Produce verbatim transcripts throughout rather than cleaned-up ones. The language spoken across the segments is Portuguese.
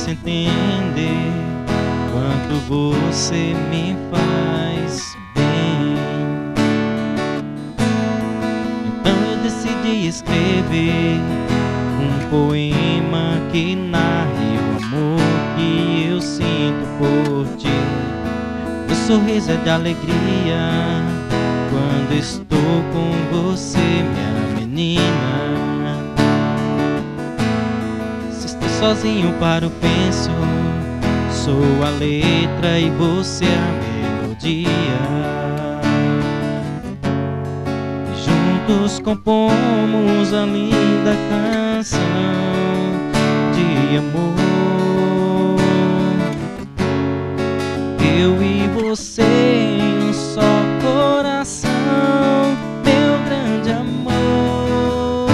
posso entender quanto você me faz bem. Então eu decidi escrever um poema que narre o amor que eu sinto por ti. Meu sorriso é de alegria quando estou com você, minha menina. Se estou sozinho paro, penso, sou a letra e você a melodia. E juntos compomos a linda canção de amor. Eu e você em um só coração, meu grande amor.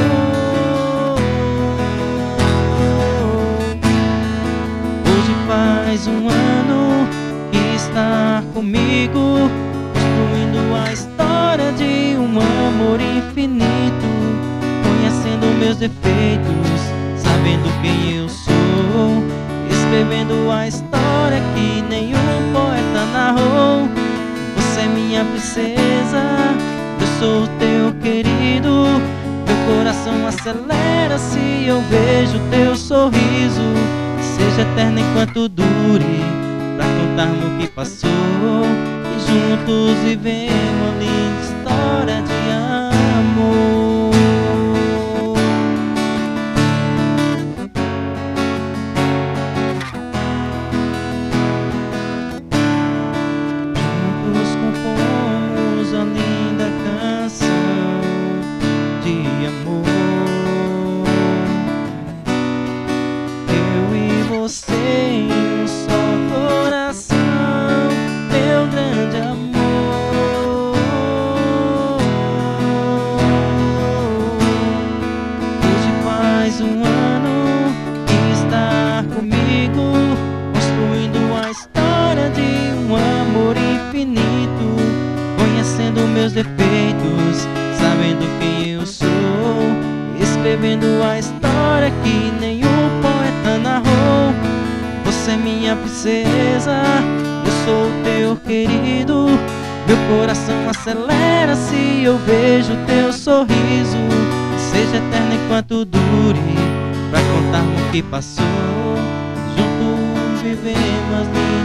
Hoje faz um ano que está comigo, construindo a história de um amor infinito, conhecendo meus defeitos, sabendo quem eu sou, escrevendo a história que nenhum poeta narrou. Você é minha princesa, eu sou teu querido. Meu coração acelera se eu vejo teu sorriso. Seja eterno enquanto dure, pra contarmos o que passou e juntos vivemos a linda história de amor. Você em um só coração, meu grande amor. Hoje faz um ano que está comigo, construindo a história de um amor infinito, conhecendo meus defeitos, sabendo quem eu sou, escrevendo a história que nenhum poeta narrou. Você é minha princesa, eu sou teu querido. Meu coração acelera se eu vejo teu sorriso. Seja eterno enquanto dure, pra contarmos o que passou. Juntos vivemos as